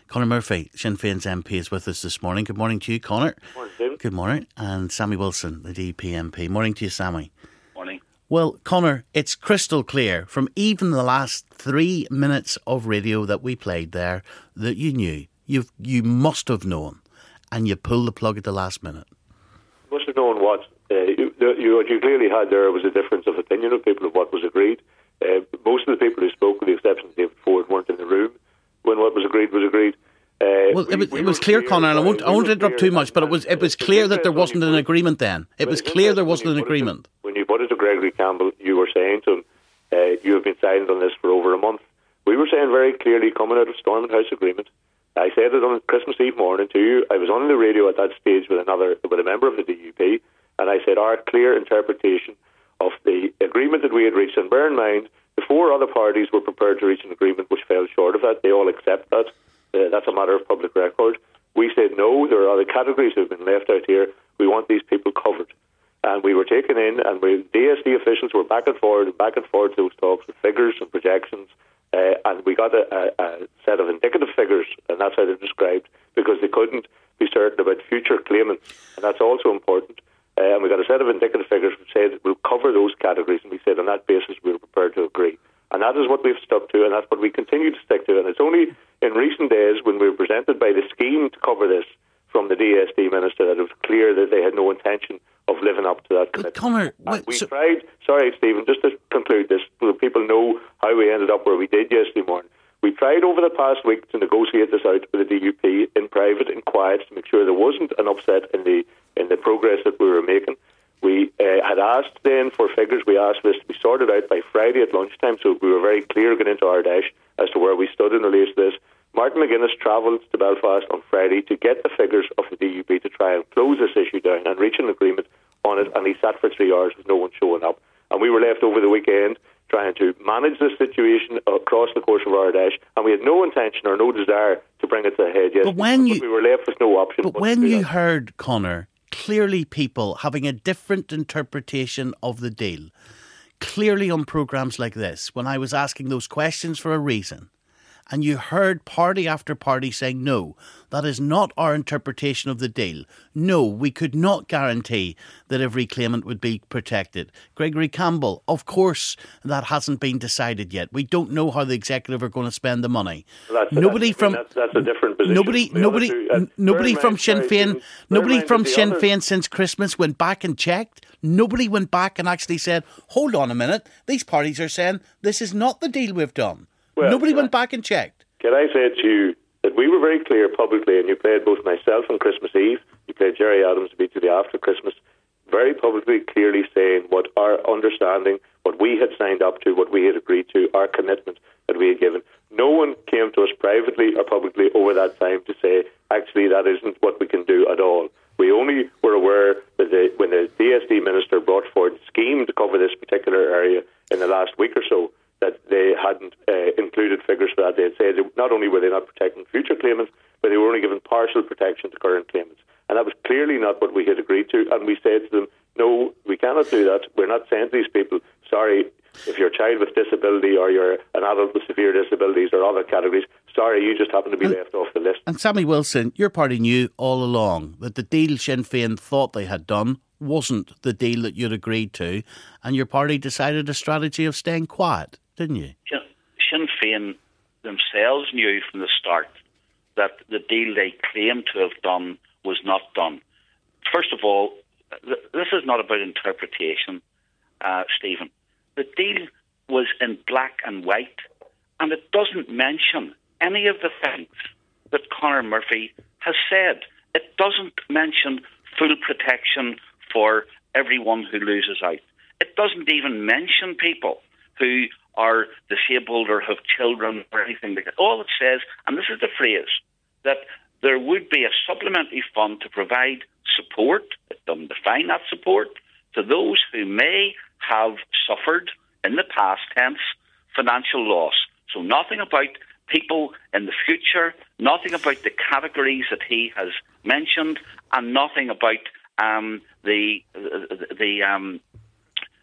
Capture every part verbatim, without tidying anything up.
Conor Murphy, Sinn Féin's M P, is with us this morning. Good morning to you, Conor. Morning, David. Good morning. And Sammy Wilson, the D P M P. Morning to you, Sammy. Morning. Well, Conor, it's crystal clear from even the last three minutes of radio that we played there that you knew. You've, you must have known. And you pulled the plug at the last minute. Must have known what uh, you, you, what you clearly had there was a difference of opinion of people of what was agreed. Uh, most of the people who spoke, with the exception of David Ford, weren't in the room when what was agreed was agreed. Uh, well, we, it was, we it was clear, clear, Conor, and I won't, I won't interrupt too much, but it was it was clear that there wasn't an agreement then. It was clear there wasn't an agreement. When you put it to Gregory Campbell, you were saying to him, uh, you have been silent on this for over a month. We were saying very clearly, coming out of Stormont House agreement, I said it on Christmas Eve morning to you. I was on the radio at that stage with another, with a member of the D U P, and I said our clear interpretation of the agreement that we had reached, and bear in mind, the four other parties were prepared to reach an agreement which fell short of that. They all accept that. Uh, that's a matter of public record. We said no, there are other categories that have been left out here. We want these people covered. And we were taken in, and we, D S D officials were back and forward and back and forward to those talks with figures and projections, uh, and we got a, a, a set of indicative figures, and that's how they're described, because they couldn't be certain about future claimants, and that's also important. Uh, and we got a set of indicative figures which said we'll cover those categories, and we said on that basis we were prepared to agree. And that is what we've stuck to, and that's what we continue to stick to. And it's only in recent days when we were presented by the scheme to cover this from the D S D minister that it was clear that they had no intention of living up to that commitment. But Conor, what, we so tried, sorry Stephen, just to conclude this, so people know how we ended up where we did yesterday morning. We tried over the past week to negotiate this out with the D U P in private, in quiet, to make sure there wasn't an upset in the in the progress that we were making. We uh, had asked then for figures. We asked this to be sorted out by Friday at lunchtime, so we were very clear going into our dash as to where we stood in relation to this. Martin McGuinness travelled to Belfast on Friday to get the figures of the D U P to try and close this issue down and reach an agreement on it, and he sat for three hours with no one showing up. And we were left over the weekend trying to manage the situation across the course of our dash, and we had no intention or no desire to bring it to a head yet. But when you, we were left with no option. But but when you that. heard, Conor, clearly people having a different interpretation of the deal, clearly on programmes like this, when I was asking those questions for a reason, and you heard party after party saying, no, that is not our interpretation of the deal. No, we could not guarantee that every claimant would be protected. Gregory Campbell, of course, that hasn't been decided yet. We don't know how the executive are going to spend the money. Well, that's, nobody that's, from that's, that's a different position. Nobody, nobody, two, uh, nobody from mind, Sinn sorry, Féin, nobody from Sinn other... Féin since Christmas went back and checked. Nobody went back and actually said, hold on a minute, these parties are saying this is not the deal we've done. Well, nobody went I, back and checked. Can I say to you that we were very clear publicly, and you played both myself on Christmas Eve, you played Jerry Adams immediately after Christmas, very publicly, clearly saying what our understanding, what we had signed up to, what we had agreed to, our commitment that we had given. No one came to us privately or publicly over that time to say, actually, that isn't what we can do at all. We only were aware that the, when the D S D minister brought forward the scheme to cover this particular area in the last week or so, that they hadn't uh, included figures for that. They had said not only were they not protecting future claimants, but they were only giving partial protection to current claimants. And that was clearly not what we had agreed to. And we said to them, no, we cannot do that. We're not saying to these people, sorry, if you're a child with disability or you're an adult with severe disabilities or other categories, sorry, you just happen to be and, left off the list. And Sammy Wilson, your party knew all along that the deal Sinn Féin thought they had done wasn't the deal that you'd agreed to, and your party decided a strategy of staying quiet, didn't you? Sinn Féin themselves knew from the start that the deal they claimed to have done was not done. First of all, th- this is not about interpretation, uh, Stephen. The deal was in black and white, and it doesn't mention any of the things that Conor Murphy has said. It doesn't mention full protection for everyone who loses out. It doesn't even mention people who are disabled or have children or anything like that. All it says, and this is the phrase, that there would be a supplementary fund to provide support, it doesn't define that support, to those who may have suffered in the past tense financial loss. So nothing about people in the future, nothing about the categories that he has mentioned, and nothing about um, the the, the um,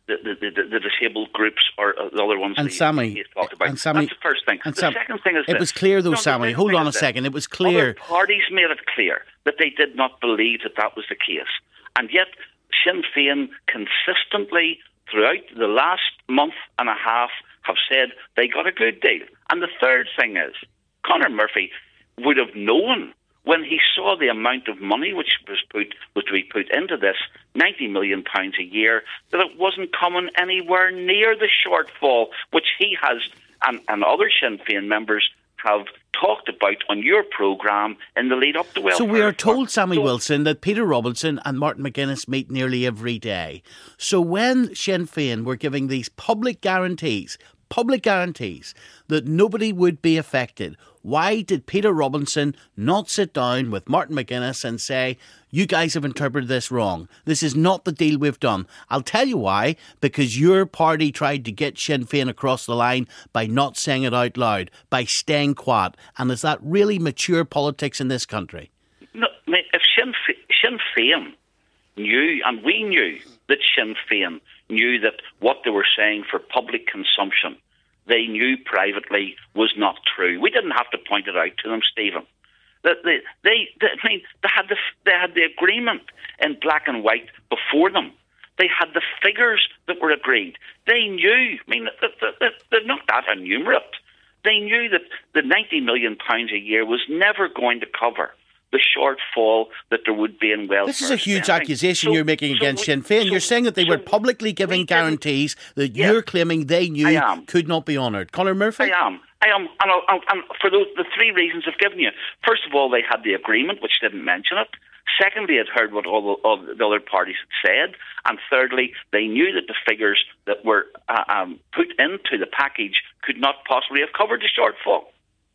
the, the, the, the disabled groups or uh, the other ones and that Sammy, he talked about. And Sammy, That's the first thing. And the Sam, second thing is it this. was clear though, no, Sammy. Hold on a second. It was clear. Other parties made it clear that they did not believe that that was the case, and yet Sinn Féin consistently throughout the last month and a half have said they got a good deal. And the third thing is, Conor Murphy would have known when he saw the amount of money which was put was to be put into this, ninety million pounds a year, that it wasn't coming anywhere near the shortfall which he has and, and other Sinn Féin members have talked about on your programme in the lead up to welfare. So we are told, reform. Sammy so, Wilson, that Peter Robinson and Martin McGuinness meet nearly every day. So when Sinn Féin were giving these public guarantees, public guarantees that nobody would be affected, why did Peter Robinson not sit down with Martin McGuinness and say, you guys have interpreted this wrong. This is not the deal we've done. I'll tell you why. Because your party tried to get Sinn Féin across the line by not saying it out loud, by staying quiet. And is that really mature politics in this country? No, if Sinn, Sinn Féin knew, and we knew that Sinn Féin knew that what they were saying for public consumption, they knew privately was not true. We didn't have to point it out to them, Stephen. That they, they, they, I mean, they had the they had the agreement in black and white before them. They had the figures that were agreed. They knew. I mean, they're not that innumerate. They knew that the ninety million pounds a year was never going to cover the shortfall that there would be in welfare. This is a huge spending. accusation so, you're making so against we, Sinn Féin. so, You're saying that they so were publicly giving we guarantees that yeah, you're claiming they knew could not be honoured. Conor Murphy? I am. I am. And, I'll, and for those, the three reasons I've given you. First of all, they had the agreement, which didn't mention it. Secondly, it heard what all the, all the other parties had said. And thirdly, they knew that the figures that were uh, um, put into the package could not possibly have covered the shortfall.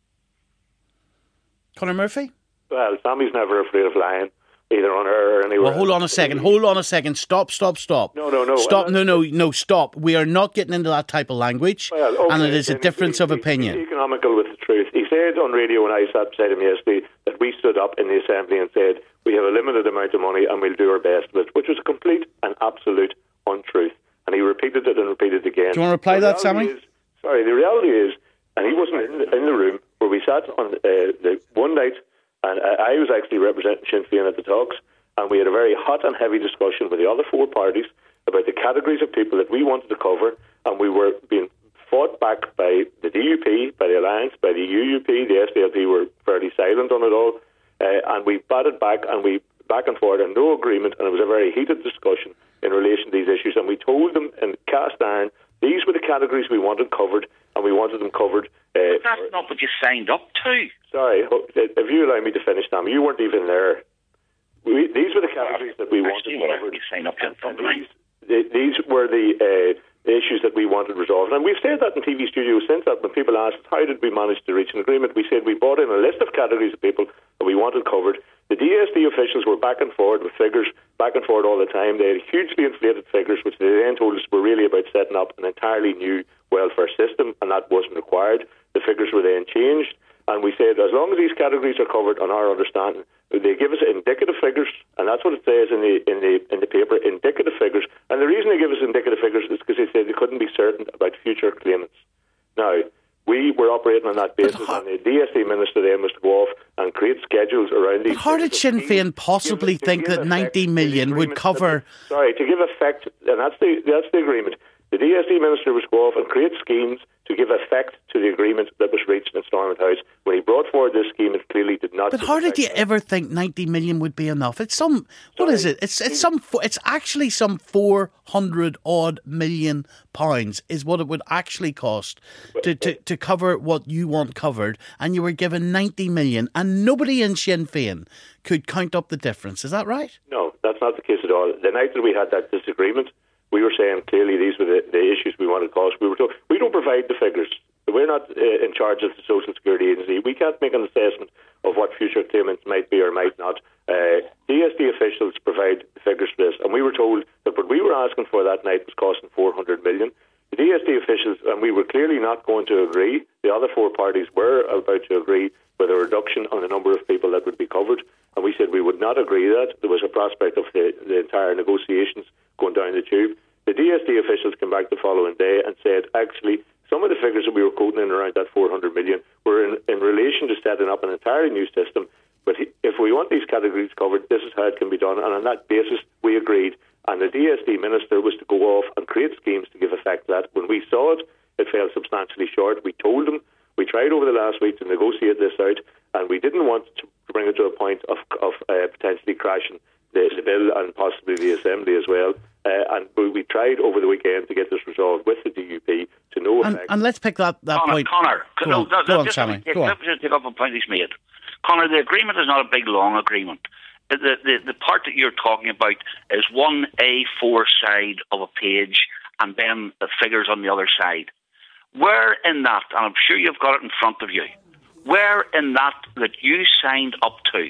Conor Murphy? Well, Sammy's never afraid of lying, either on air or anywhere. Well, hold on a second. Hold on a second. Stop, stop, stop. No, no, no. Stop. No, no, no, stop. We are not getting into that type of language. Well, okay, and it is a difference he, of he, opinion. He's economical with the truth. He said on radio when I sat beside him yesterday that we stood up in the Assembly and said we have a limited amount of money and we'll do our best with it, which was a complete and absolute untruth. And he repeated it and repeated it again. Do you want to reply to that, Sammy? Is, sorry, the reality is, and he wasn't in the, in the room where we sat on uh, the one night, and I was actually representing Sinn Féin at the talks, and we had a very hot and heavy discussion with the other four parties about the categories of people that we wanted to cover, and we were being fought back by the D U P, by the Alliance, by the U U P. The S D L P were fairly silent on it all, uh, and we batted back, and we back and forth, and no agreement, and it was a very heated discussion in relation to these issues, and we told them in cast iron these were the categories we wanted covered, and we wanted them covered. Uh, but that's not what you signed up to. Sorry, if you allow me to finish, Sam, you weren't even there. We, these were the categories that we wanted covered. You sign up to these, these were the, uh, the issues that we wanted resolved. And we've said that in T V studios since that. When people asked, how did we manage to reach an agreement? We said we brought in a list of categories of people that we wanted covered. The D S D officials were back and forward with figures, back and forward all the time. They had hugely inflated figures, which they then told us were really about setting up an entirely new welfare system, and that wasn't required. The figures were then changed, and we said as long as these categories are covered, on our understanding, they give us indicative figures, and that's what it says in the in the in the paper, indicative figures. And the reason they give us indicative figures is because they said they couldn't be certain about future claimants. Now, we were operating on that basis, and the D S D minister then was to go off and create schedules around these. But how did Sinn Féin possibly give, think that ninety million would cover? That, sorry, to give effect, and that's the that's the agreement. The D S D minister was to go off and create schemes to give effect to the agreement that was reached in Stormont House. When he brought forward this scheme, it clearly did not. But how did you ever think ninety million would be enough? It's some. What Sorry. is it? It's it's some. It's actually some four hundred odd million pounds is what it would actually cost to, to, to cover what you want covered, and you were given ninety million, and nobody in Sinn Féin could count up the difference. Is that right? No, that's not the case at all. The night that we had that disagreement, we were saying clearly these were the, the issues we wanted to cause. We were told we don't provide the figures. We're not uh, in charge of the Social Security Agency. We can't make an assessment of what future claimants might be or might not. Uh, D S D officials provide the figures for this, and we were told that what we were asking for that night was costing four hundred million. The D S D officials, and we were clearly not going to agree. The other four parties were about to agree with a reduction on the number of people that would be covered, and we said we would not agree to that. There was a prospect of the, the entire negotiations going down the tube. The D D S D officials came back the following day and said, actually, some of the figures that we were quoting in around that four hundred million were in, in relation to setting up an entirely new system. But if we want these categories covered, this is how it can be done. And on that basis, we agreed. And the D S D minister was to go off and create schemes to give effect to that. When we saw it, it fell substantially short. We told them. We tried over the last week to negotiate this out, and we didn't want to bring it to a point of, of uh, potentially crashing the, the bill and possibly the Assembly as well. Uh, and we, we tried over the weekend to get this resolved with the D U P to no and, effect. And let's pick that, that Connor, point. Connor, go no, on, no, go no, on just Sammy. Take, go on. Just take up a point he's made. Connor, the agreement is not a big, long agreement. The, the, the part that you're talking about is one A four side of a page and then the figures on the other side. Where in that, and I'm sure you've got it in front of you, where in that that you signed up to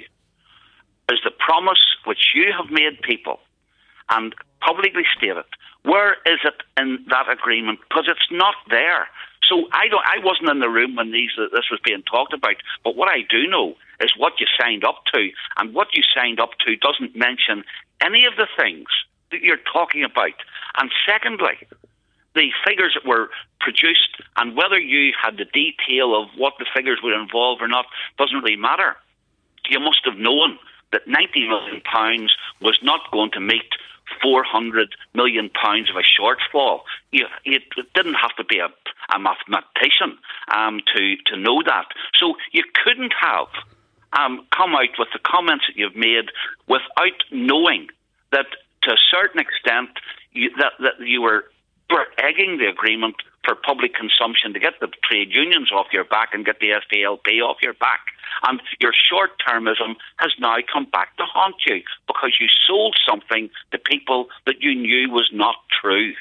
is the promise which you have made people and publicly stated, where is it in that agreement? Because it's not there. So I don't. I wasn't in the room when these uh, this was being talked about. But what I do know is what you signed up to, and what you signed up to doesn't mention any of the things that you're talking about. And secondly, the figures that were produced and whether you had the detail of what the figures would involve or not doesn't really matter. You must have known that ninety million pounds was not going to meet four hundred million pounds of a shortfall. You, it, it didn't have to be a, a mathematician um, to, to know that. So you couldn't have um, come out with the comments that you've made without knowing that to a certain extent you, that, that you were were egging the agreement for public consumption to get the trade unions off your back and get the S D L P off your back. And your short-termism has now come back to haunt you because you sold something to people that you knew was not true.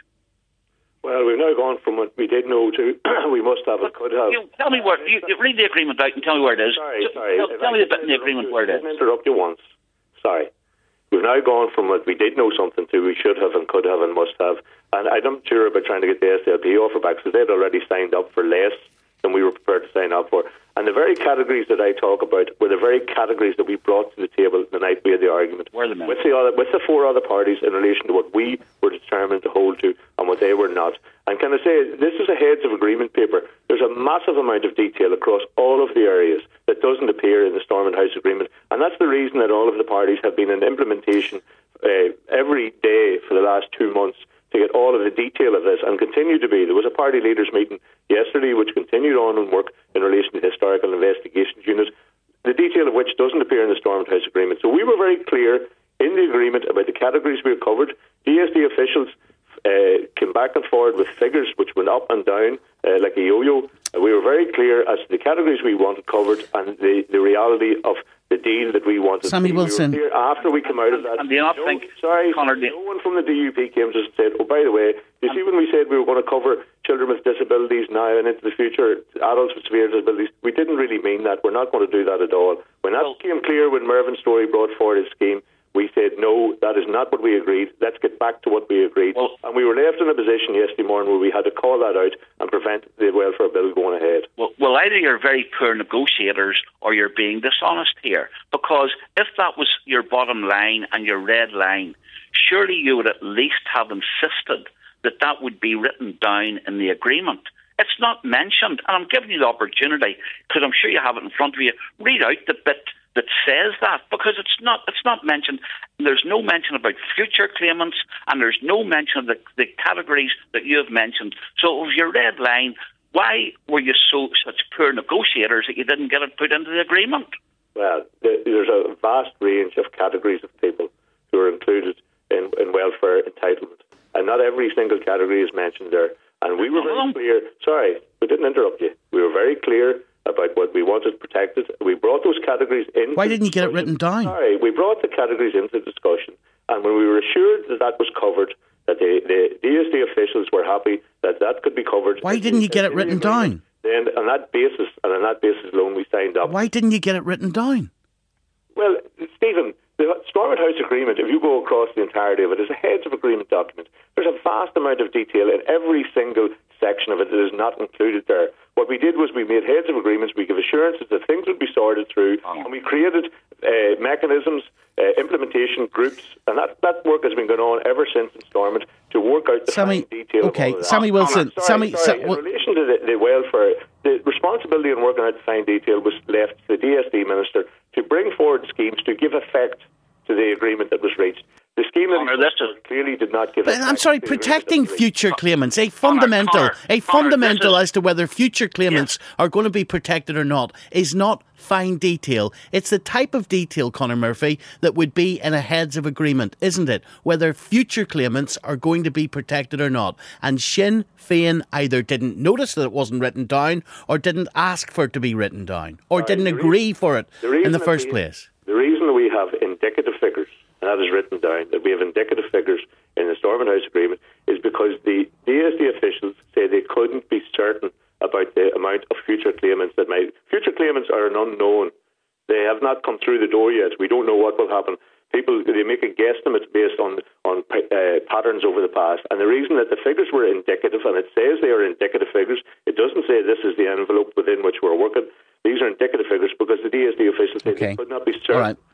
Well, we've now gone from what we did know to we must have and could have. You, tell me where, you, you read the agreement out and tell me where it is. Sorry, Just sorry. Tell, tell me the bit in the agreement where it is. I didn't interrupt you once. Sorry. We've now gone from what we did know something to we should have and could have and must have. And I'm not sure about trying to get the S D L P offer back because they'd already signed up for less than we were prepared to sign up for. And the very categories that I talk about were the very categories that we brought to the table the night we had the argument Where the with the other, with the four other parties in relation to what we were determined to hold to and what they were not. And can I say, this is a heads of agreement paper. There's a massive amount of detail across all of the areas that doesn't appear in the Stormont House agreement. And that's the reason that all of the parties have been in implementation uh, every day for the last two months to get all of the detail of this and continue to be. There was a party leaders meeting yesterday which continued on and work in relation to the Historical Investigations Unit, the detail of which doesn't appear in the Stormont House agreement. So we were very clear in the agreement about the categories we covered. D S D officials uh, came back and forward with figures which went up and down uh, like a yo-yo. Uh, we were very clear as to the categories we wanted covered and the, the reality of the deal that we wanted. Sammy Wilson. We were clear after we came out of that. And do you not no, think, sorry, Connor, no one from the D U P came to us and said, oh, by the way, you see when we said we were going to cover children with disabilities now and into the future, adults with severe disabilities, we didn't really mean that. We're not going to do that at all. When that well, came clear, when Mervyn Story brought forward his scheme, we said, no, that is not what we agreed. Let's get back to what we agreed. Well, and we were left in a position yesterday morning where we had to call that out and prevent the welfare bill going ahead. Well, well, either you're very poor negotiators or you're being dishonest here. Because if that was your bottom line and your red line, surely you would at least have insisted that that would be written down in the agreement. It's not mentioned, and I'm giving you the opportunity, because I'm sure you have it in front of you, read out the bit that says that, because it's not it's not mentioned. There's no mention about future claimants, and there's no mention of the, the categories that you have mentioned. So if your red line, why were you so such poor negotiators that you didn't get it put into the agreement? Well, there's a vast range of categories of people who are included in, in welfare entitlement, and not every single category is mentioned there. And we were very clear. Sorry, we didn't interrupt you. We were very clear about what we wanted protected. We brought those categories in. Why didn't you get it written down? Sorry, we brought the categories into discussion, and when we were assured that that was covered, that the, the D S D officials were happy that that could be covered. Why didn't you get it written down? Then on that basis, and on that basis alone, we signed up. Why didn't you get it written down? Well, Stephen, the Stormont House agreement, if you go across the entirety of it, is a heads of agreement document. There's a vast amount of detail in every single section of it that is not included there. What we did was we made heads of agreements, we gave assurances that things would be sorted through, and we created uh, mechanisms, uh, implementation groups, and that, that work has been going on ever since in Stormont to work out the Sammy, fine detail okay, of all of that. Sammy Wilson, sorry, Sammy, sorry, Sa- in well, relation to the, the welfare, the responsibility in working out the fine detail was left to the D S D Minister to bring forward schemes to give effect to the agreement that was reached. The scheme Connor, that this is, clearly did not give But effect I'm sorry, to the agreement protecting that was reached. future claimants, a fundamental, Connor, a Connor, fundamental this is- as to whether future claimants are going to be protected or not, is not fine detail. It's the type of detail, Conor Murphy, that would be in a heads of agreement, isn't it? Whether future claimants are going to be protected or not. And Sinn Féin either didn't notice that it wasn't written down, or didn't ask for it to be written down, or Right, didn't the agree reason- for it the reason in the that first we- place. The reason that we have indicative figures, and that is written down, that we have indicative figures in the Stormont House Agreement, is because the D S D officials say they couldn't be certain about the amount of future claimants that might. Future claimants are an unknown. They have not come through the door yet. We don't know what will happen. People, they make a guesstimate based on on uh, patterns over the past. And the reason that the figures were indicative, and it says they are indicative figures, it doesn't say this is the envelope within which we're working. These are indicative figures because the D S D officials say Okay. they could not be certain All right.